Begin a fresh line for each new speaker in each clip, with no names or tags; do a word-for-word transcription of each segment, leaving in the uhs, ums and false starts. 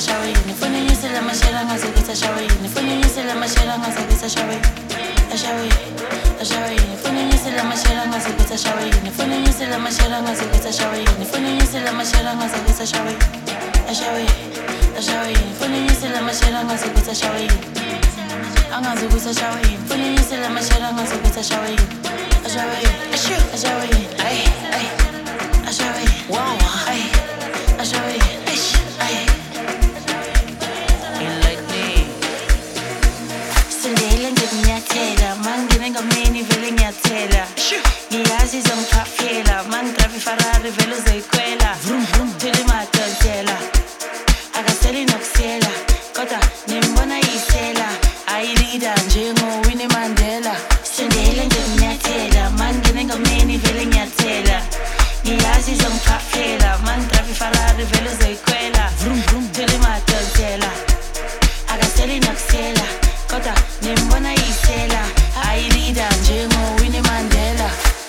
shawini. Funa yisela mashela ngaze kuthi shawini. Funa yisela mashela ngaze kuthi shawini. Ashawini, ashawini. Funa yisela mashela ngaze kuthi shawini. Funa yisela mashela ngaze kuthi shawini. Funa yisela mashela ngaze kuthi shawini. Ashawini, ashawini. Funa yisela mashela ngaze kuthi shawini. Angaze kuthi shawini. Funa yisela mashela ngaze kuthi shawini. Ashawini, ashu, ashawini. Ay, ay. Ashawini, wow, ay. Ashawini, ish, ay. You like me? Sindele ngiyathela, mangine ngamini vele ngiyathela. Ngiyazi zomphafela, mangidrave Ferrari vele uzoyikwela. Vroom vroom, thule madonsela. Akaseli nokusela, kodwa nimbona yisela. Ayilida njengo Winnie Mandela. Sindele ngiyathela, mangine ngamini vele ngiyathela. Ngiyazi zomphafela, mangidrave Ferrari vele uzoyikwela. Vroom vroom, thule madonsela. Akaseli nokusela, kodwa nimbona yisela. Ayilida njengo Winnie Mandela.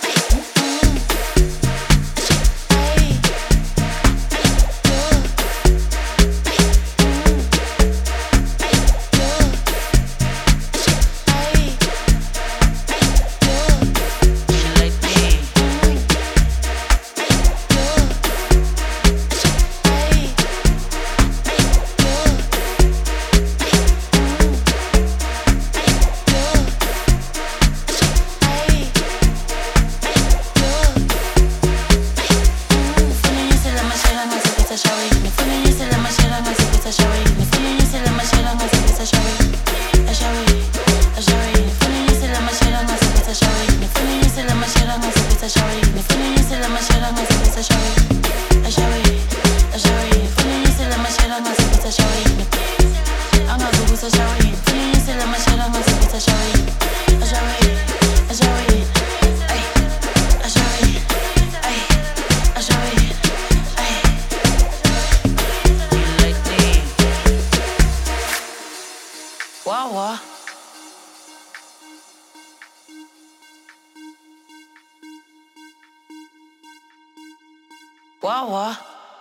Wawa. Wawa.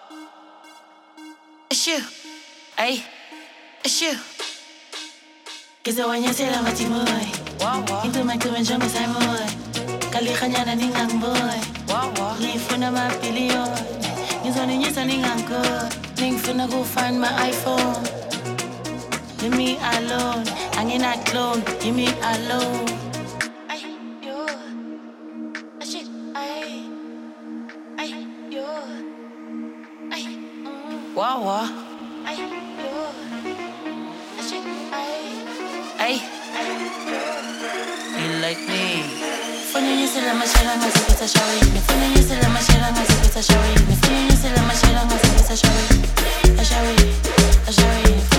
It's you. Ay, it's you. Kizawanyathela ngathi boy. Wawa. Into makube njengo Simon. Kalikhanyana ningangiboy. Wawa. Ngifuna amabhiliyoni. Ngizoninyisa ningangikho. Ngifuna ku-find my iPhone. Leave me alone, I'm in a clone, leave me alone. Ay, yo, shit, ay, ay, yo, ay, mm. Wow, wow. Ay, yo, shit, ay, ay, you like me? Funa yisela mashela ngaze kuthi shawini. Funa yisela mashela ngaze kuthi shawini. Funa yisela mashela ngaze kuthi shawini. Ashawini, ashawini.